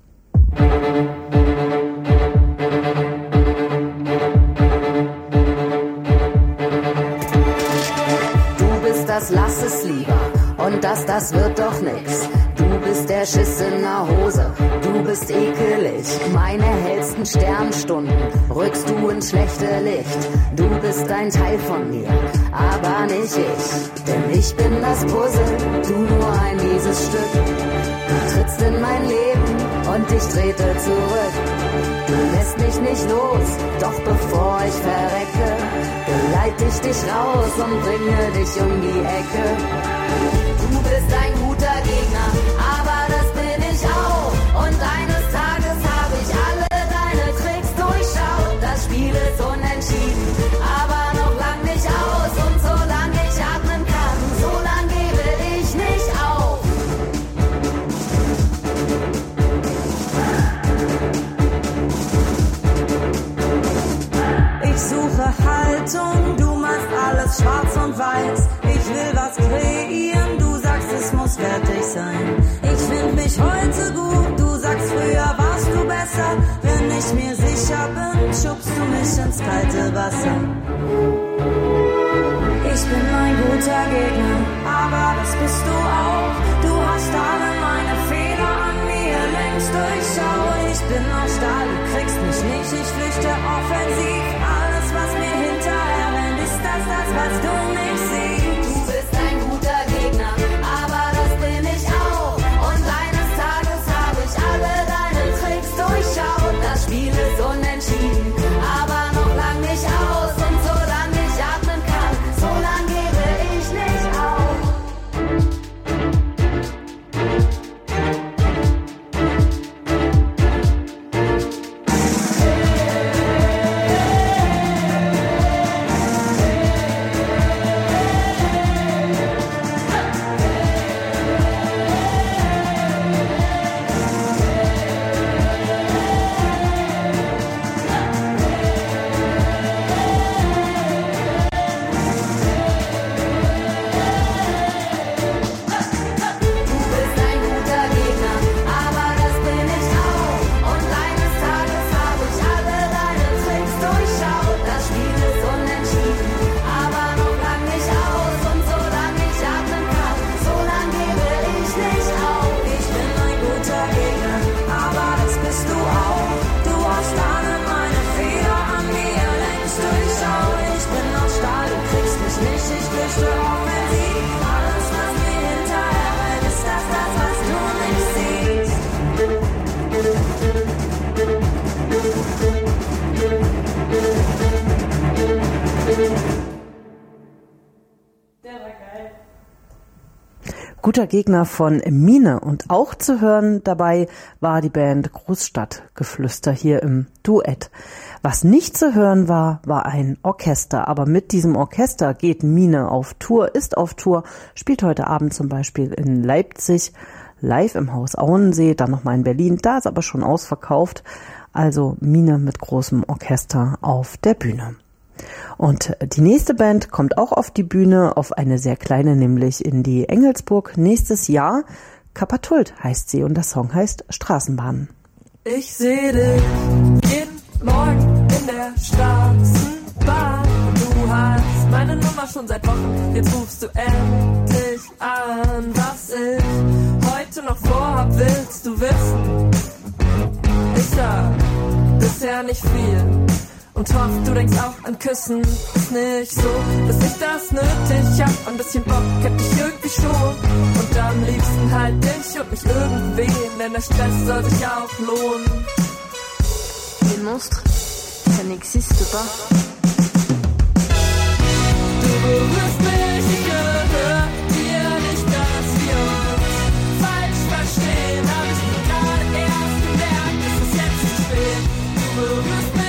Das lass es lieber und das, das wird doch nix. Du bist der Schiss in der Hose, du bist ekelig. Meine hellsten Sternstunden rückst du ins schlechte Licht. Du bist ein Teil von mir, aber nicht ich. Denn ich bin das Puzzle, du nur ein mieses Stück. Du trittst in mein Leben und ich trete zurück. Du lässt mich nicht los, doch bevor ich verrecke, geleit ich dich raus und bringe dich um die Ecke. Du bist ein guter Gegner, aber das bin ich auch. Und eines Tages habe ich alle deine Tricks durchschaut. Das Spiel ist unentschieden, aber noch lang nicht aus. Und solange ich atmen kann, solange gebe ich nicht auf. Ich suche Haltung, du machst alles schwarz und weiß. Ich will was kreieren, du sagst, es muss fertig sein. Ich find mich heute gut, du sagst, früher warst du besser. Wenn ich mir sicher bin, schubst du mich ins kalte Wasser. Ich bin ein guter Gegner, aber das bist du auch. Du hast alle meine Fehler an mir flüchte offensiv. Alles, was mir hinterher rennt, ist das das, was du nicht siehst. Du bist ein guter Gegner, aber das bin ich auch. Und eines Tages habe ich alle deine Tricks durchschaut. Das Spiel ist unentschieden, aber noch lang nicht aus. Und solange ich atmen kann, solange gebe ich nicht auf. Guter Gegner von Mine und auch zu hören dabei war die Band Großstadtgeflüster hier im Duett. Was nicht zu hören war, war ein Orchester, aber mit diesem Orchester geht Mine auf Tour, ist auf Tour, spielt heute Abend zum Beispiel in Leipzig, live im Haus Auensee, dann nochmal in Berlin, da ist aber schon ausverkauft, also Mine mit großem Orchester auf der Bühne. Und die nächste Band kommt auch auf die Bühne, auf eine sehr kleine, nämlich in die Engelsburg nächstes Jahr. Kapatult heißt sie und der Song heißt Straßenbahn. Ich seh dich jeden Morgen in der Straßenbahn. Du hast meine Nummer schon seit Wochen, jetzt rufst du endlich an. Was ich heute noch vorhab, willst du wissen? Ich sag bisher nicht viel. Und hoff, du denkst auch an Küssen. Ist nicht so, dass ich das nötig hab. Ein bisschen Bock hätte ich irgendwie schon. Und am liebsten halt dich und nicht irgendwen. Denn der Stress soll sich auch lohnen. Les monstres, ça n'existe pas. Du berührst mich, ich gehör dir nicht, dass wir uns falsch verstehen. Hab ich gerade erst gemerkt, es ist jetzt zu spät. Du berührst mich.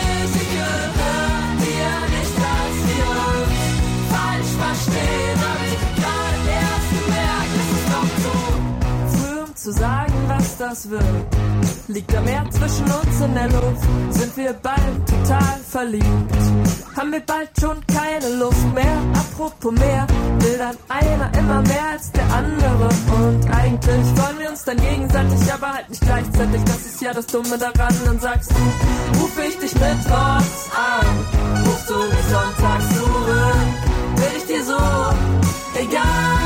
Zu sagen, was das wird, liegt da mehr zwischen uns in der Luft. Sind wir bald total verliebt? Haben wir bald schon keine Luft mehr? Apropos mehr, will dann einer immer mehr als der andere. Und eigentlich wollen wir uns dann gegenseitig, aber halt nicht gleichzeitig. Das ist ja das Dumme daran. Dann sagst du, ruf ich dich mittwochs an, rufst du mich sonntags zurück. Will ich dir so egal.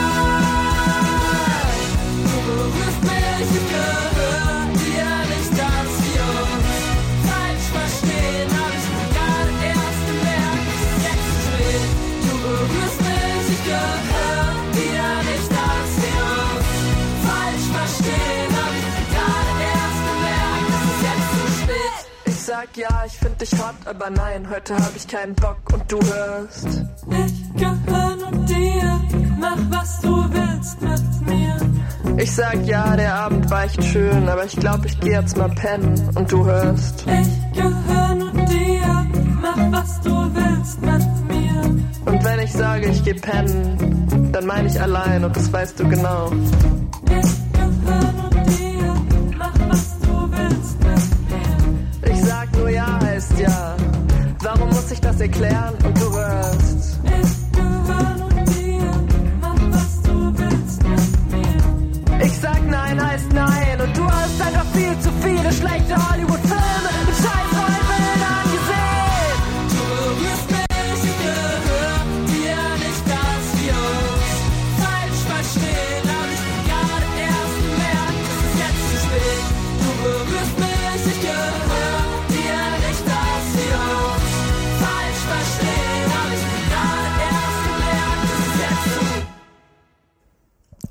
Du berührst mich, ich gehör dir nicht, dass wir uns falsch verstehen. Hab ich gerade erst gemerkt, es ist jetzt zu spät. Du berührst mich, ich gehör dir nicht, dass wir uns falsch verstehen. Hab ich gerade erst gemerkt, es ist jetzt zu spät. Ich sag ja, ich find dich hot, aber nein, heute hab ich keinen Bock und du hörst. Ich gehör nur dir, mach was du willst mit mir. Ich sag ja, der Abend war echt schön, aber ich glaub, ich geh jetzt mal pennen und du hörst. Ich gehör nur dir, mach was du willst mit mir. Und wenn ich sage, ich geh pennen, dann meine ich allein und das weißt du genau. Ich gehör nur dir, mach was du willst mit mir. Ich sag nur ja heißt ja, warum muss ich das erklären und du hörst. Ich gehör nur dir, mach was du willst mit mir. Ich sag nein heißt nein und du hast einfach viel zu viele schlechte Hollywood-Filme mit scheiß Rollbildern gesehen. Du berührst mich, ich gehör dir nicht, dass wir uns falsch verstehen. Hab ich gerade erst gemerkt, es ist jetzt zu spät. Du berührst mich, ich gehör dir nicht, dass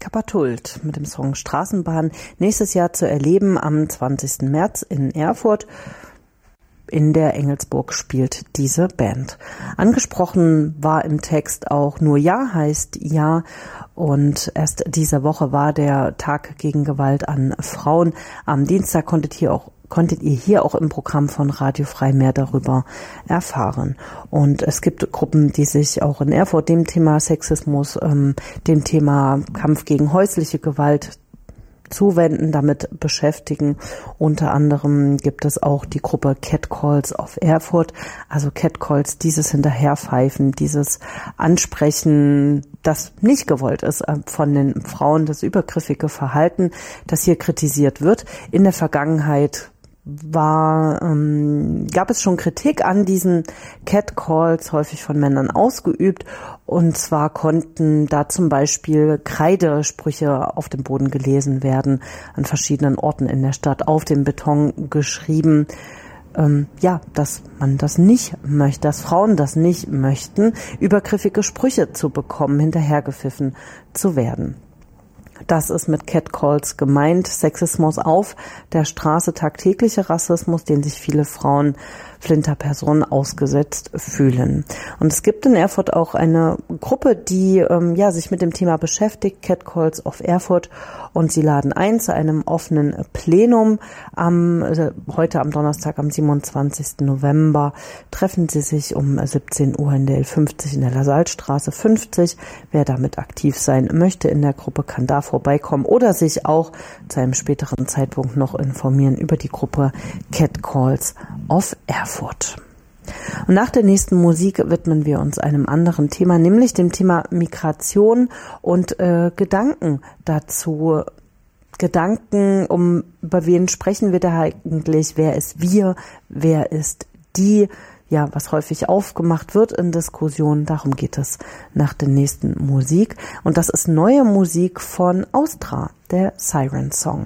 Kapatult mit dem Song Straßenbahn nächstes Jahr zu erleben am zwanzigsten März in Erfurt. In der Engelsburg spielt diese Band. Angesprochen war im Text auch nur Ja heißt Ja und erst diese Woche war der Tag gegen Gewalt an Frauen. Am Dienstag konntet ihr auch konntet ihr hier auch im Programm von Radio Frei mehr darüber erfahren. Und es gibt Gruppen, die sich auch in Erfurt dem Thema Sexismus, ähm, dem Thema Kampf gegen häusliche Gewalt zuwenden, damit beschäftigen. Unter anderem gibt es auch die Gruppe Catcalls of Erfurt, also Catcalls, dieses Hinterherpfeifen, dieses Ansprechen, das nicht gewollt ist von den Frauen, das übergriffige Verhalten, das hier kritisiert wird. In der Vergangenheit war, ähm, gab es schon Kritik an diesen Catcalls, häufig von Männern ausgeübt. Und zwar konnten da zum Beispiel Kreidesprüche auf dem Boden gelesen werden, an verschiedenen Orten in der Stadt, auf dem Beton geschrieben. Ähm, ja, dass man das nicht möchte, dass Frauen das nicht möchten, übergriffige Sprüche zu bekommen, hinterhergepfiffen zu werden. Das ist mit Catcalls gemeint. Sexismus auf der Straße, tagtäglicher Rassismus, den sich viele Frauen, Flinterpersonen ausgesetzt fühlen. Und es gibt in Erfurt auch eine Gruppe, die ähm, ja sich mit dem Thema beschäftigt, Catcalls of Erfurt, und sie laden ein zu einem offenen Plenum. Am, äh, heute am Donnerstag, am siebenundzwanzigsten November, treffen sie sich um siebzehn Uhr in der L fünfzig in der Lasalstraße fünfzig. Wer damit aktiv sein möchte in der Gruppe, kann da vorbeikommen oder sich auch zu einem späteren Zeitpunkt noch informieren über die Gruppe Catcalls of Erfurt. Und nach der nächsten Musik widmen wir uns einem anderen Thema, nämlich dem Thema Migration und äh, Gedanken dazu. Gedanken, um über wen sprechen wir da eigentlich? Wer ist wir? Wer ist die? Ja, was häufig aufgemacht wird in Diskussionen, darum geht es nach der nächsten Musik. Und das ist neue Musik von Austra, der Siren Song.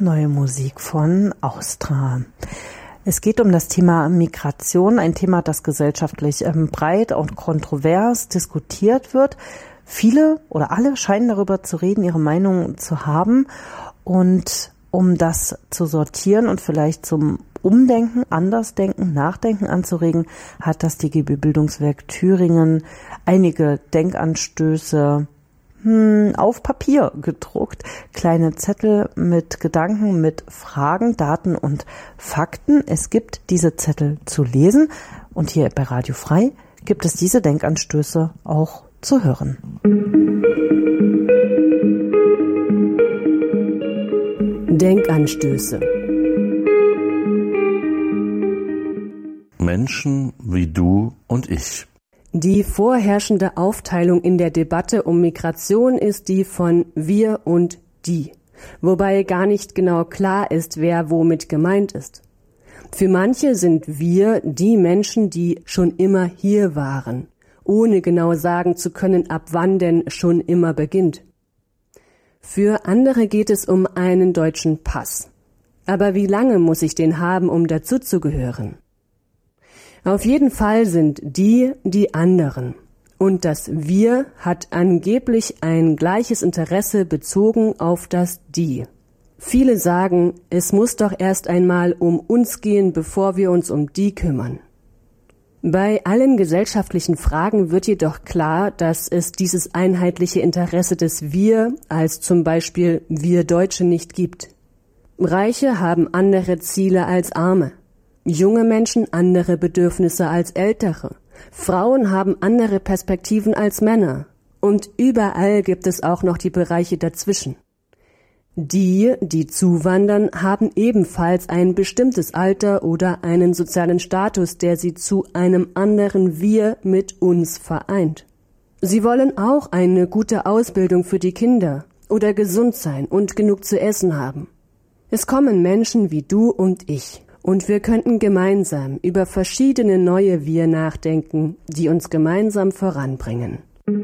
neue Musik von Austra. Es geht um das Thema Migration, ein Thema, das gesellschaftlich ähm, breit und kontrovers diskutiert wird. Viele oder alle scheinen darüber zu reden, ihre Meinung zu haben. Und um das zu sortieren und vielleicht zum Umdenken, Andersdenken, Nachdenken anzuregen, hat das D G B Bildungswerk Thüringen einige Denkanstöße hm, auf Papier gedruckt. Kleine Zettel mit Gedanken, mit Fragen, Daten und Fakten. Es gibt diese Zettel zu lesen und hier bei Radio Frei gibt es diese Denkanstöße auch zu hören. Denkanstöße. Menschen wie du und ich. Die vorherrschende Aufteilung in der Debatte um Migration ist die von wir und die, wobei gar nicht genau klar ist, wer womit gemeint ist. Für manche sind wir die Menschen, die schon immer hier waren, ohne genau sagen zu können, ab wann denn schon immer beginnt. Für andere geht es um einen deutschen Pass. Aber wie lange muss ich den haben, um dazuzugehören? Auf jeden Fall sind die die anderen. Und das Wir hat angeblich ein gleiches Interesse bezogen auf das Die. Viele sagen, es muss doch erst einmal um uns gehen, bevor wir uns um die kümmern. Bei allen gesellschaftlichen Fragen wird jedoch klar, dass es dieses einheitliche Interesse des Wir als zum Beispiel wir Deutsche nicht gibt. Reiche haben andere Ziele als Arme. Junge Menschen andere Bedürfnisse als Ältere. Frauen haben andere Perspektiven als Männer. Und überall gibt es auch noch die Bereiche dazwischen. Die, die zuwandern, haben ebenfalls ein bestimmtes Alter oder einen sozialen Status, der sie zu einem anderen Wir mit uns vereint. Sie wollen auch eine gute Ausbildung für die Kinder oder gesund sein und genug zu essen haben. Es kommen Menschen wie du und ich, und wir könnten gemeinsam über verschiedene neue Wir nachdenken, die uns gemeinsam voranbringen.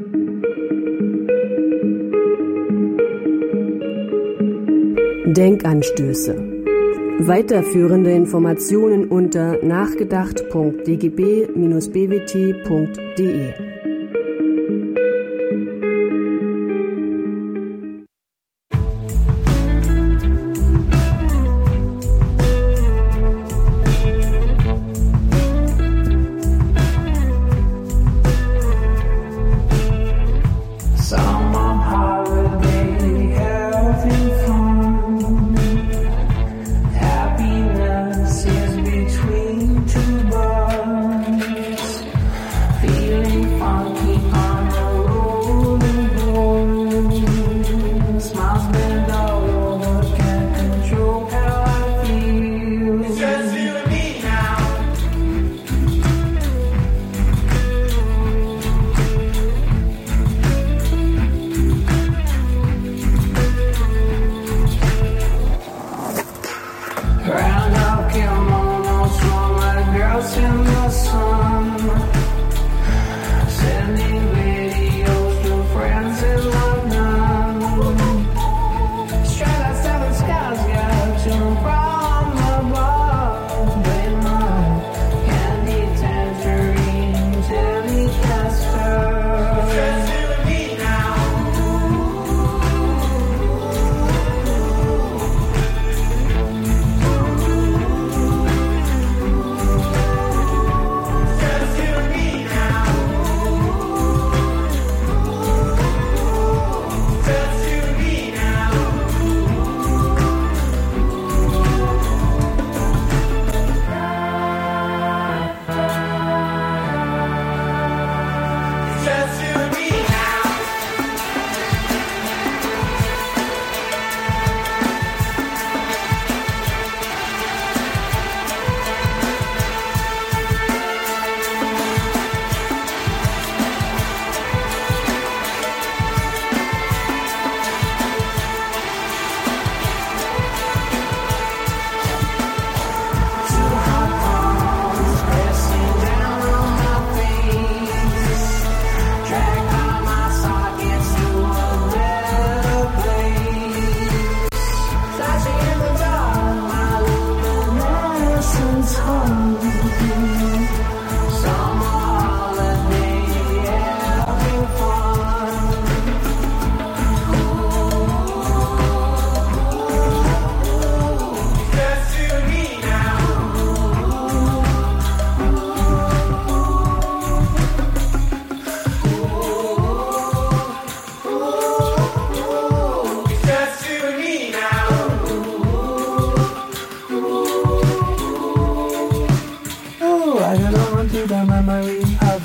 Denkanstöße. Weiterführende Informationen unter nachgedacht punkt d g b bindestrich b w t punkt d e. Feeling fine.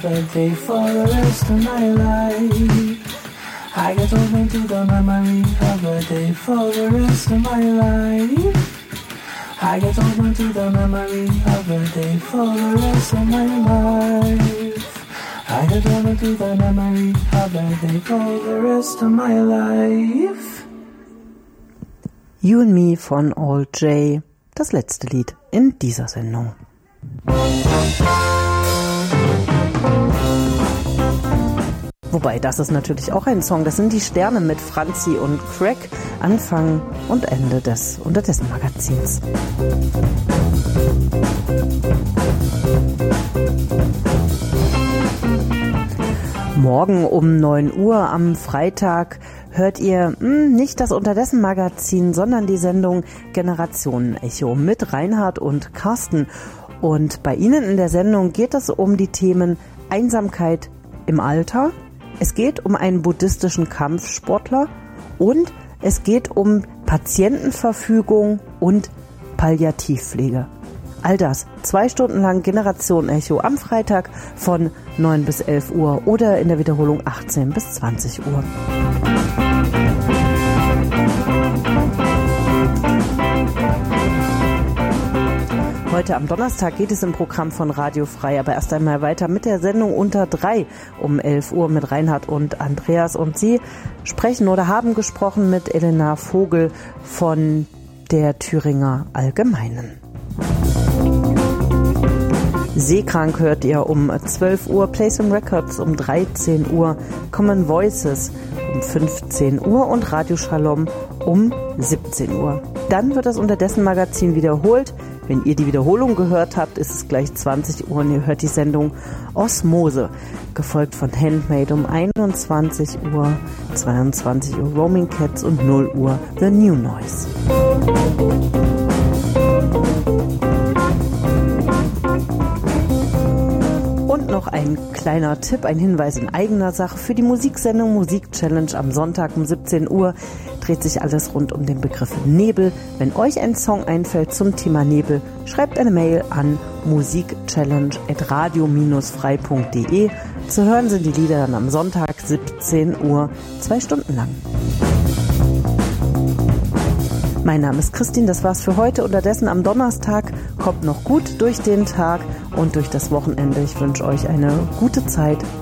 a day for the rest of my life. I get open to the memory of a day for the rest of my life. I get open to the memory of a day for the rest of my life. I get open to the memory of a day for the rest of my life. You and Me von All J, das letzte Lied in dieser Sendung. Wobei, das ist natürlich auch ein Song. Das sind die Sterne mit Franzi und Craig. Anfang und Ende des Unterdessen Magazins. Morgen um neun Uhr am Freitag hört ihr mh, nicht das Unterdessen Magazin, sondern die Sendung Generationen Echo mit Reinhard und Carsten. Und bei Ihnen in der Sendung geht es um die Themen Einsamkeit im Alter. Es geht um einen buddhistischen Kampfsportler und es geht um Patientenverfügung und Palliativpflege. All das zwei Stunden lang Generation Echo am Freitag von neun bis elf Uhr oder in der Wiederholung achtzehn bis zwanzig Uhr. Heute am Donnerstag geht es im Programm von Radio Frei, aber erst einmal weiter mit der Sendung Unter drei um elf Uhr mit Reinhard und Andreas. Und sie sprechen oder haben gesprochen mit Elena Vogel von der Thüringer Allgemeinen. Seekrank hört ihr um zwölf Uhr, Play Some Records um dreizehn Uhr, Common Voices um fünfzehn Uhr und Radio Shalom um siebzehn Uhr. Dann wird das Unterdessen Magazin wiederholt. Wenn ihr die Wiederholung gehört habt, ist es gleich zwanzig Uhr und ihr hört die Sendung Osmose, gefolgt von Handmade um einundzwanzig Uhr, zweiundzwanzig Uhr Roaming Cats und null Uhr The New Noise. Und noch ein kleiner Tipp, ein Hinweis in eigener Sache für die Musiksendung Musik Challenge am Sonntag um siebzehn Uhr dreht sich alles rund um den Begriff Nebel. Wenn euch ein Song einfällt zum Thema Nebel, schreibt eine Mail an musikchallenge at radio frei punkt de. Zu hören sind die Lieder dann am Sonntag siebzehn Uhr, zwei Stunden lang. Mein Name ist Christine, das war's für heute. Unterdessen am Donnerstag kommt noch gut durch den Tag und durch das Wochenende. Ich wünsche euch eine gute Zeit.